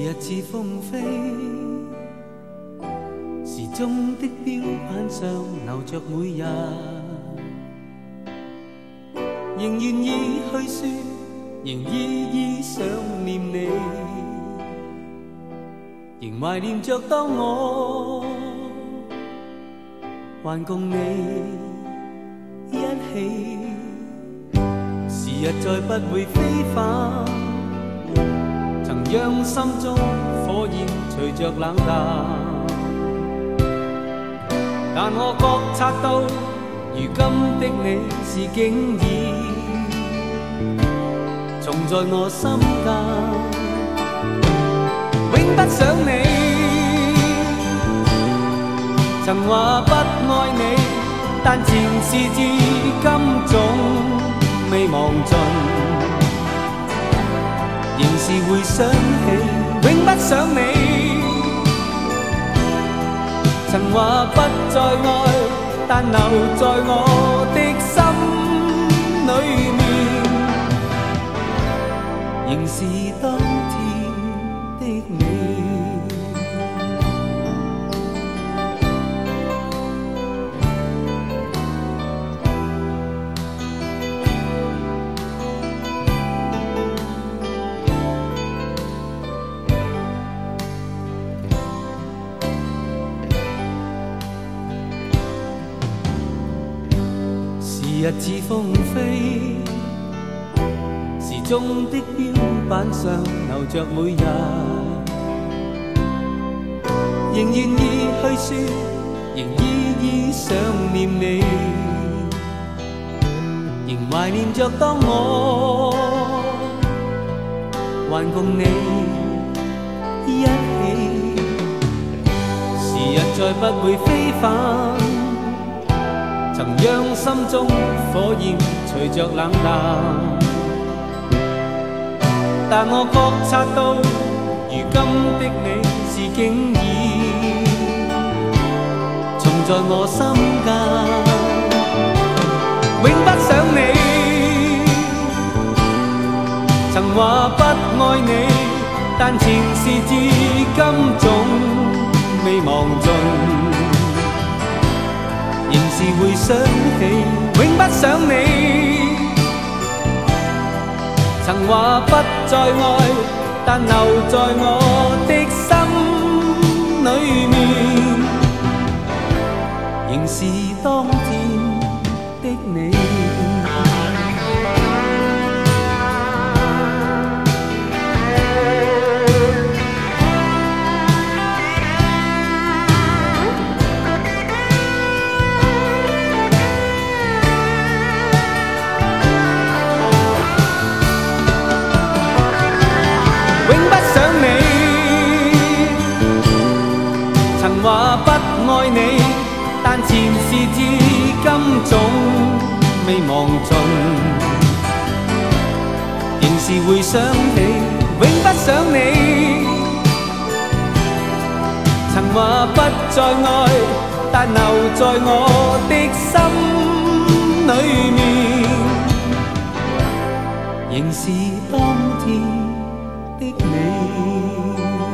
日似风飞，时钟的表板上留着每日，仍愿意去说，仍依依想念你，仍怀念着当我还共你一起。时日再不会飞返，曾让心中火焰随着冷淡，但我觉察到，如今的你是竟已重在我心间，永不想你。曾话不爱你，但前事至今总未忘尽，仍是会想起，永不想你。曾话不再爱，但留在我的心里面，仍是当天的你。时日似风飞，时钟的表板上留着每日，仍愿意去说，仍依依想念你，仍怀念着当我还共你一起。时日再不会飞返，曾让心中火焰随着冷淡，但我觉察到，如今的你是竟已重在我心间，永不想你。曾话不爱你，但前事至今总未忘尽，仍是会想起，永不想你。曾话不再爱，但留在我的心里面，仍是当天的你。话不爱你，但前事至今总未忘尽，仍是会想起，永不想你。曾话不再爱，但留在我的心里面，仍是当天的你。